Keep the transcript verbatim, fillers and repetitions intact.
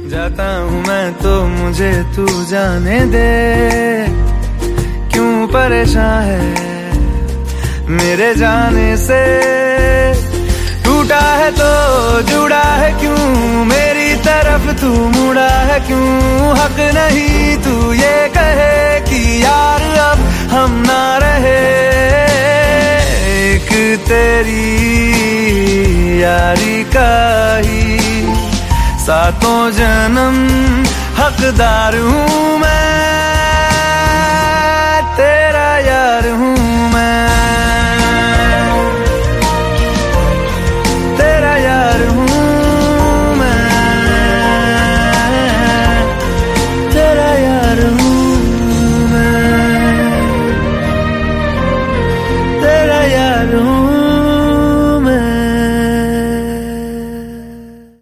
जाता हूँ मैं तो मुझे तू जाने दे, क्यों परेशान है मेरे जाने से। टूटा है तो जुड़ा है क्यों, मेरी तरफ तू मुड़ा है क्यों। हक नहीं तू ये कहे कि यार अब हम ना रहे, एक तेरी यारी का ही सातों जन्म हकदार हूँ मैं।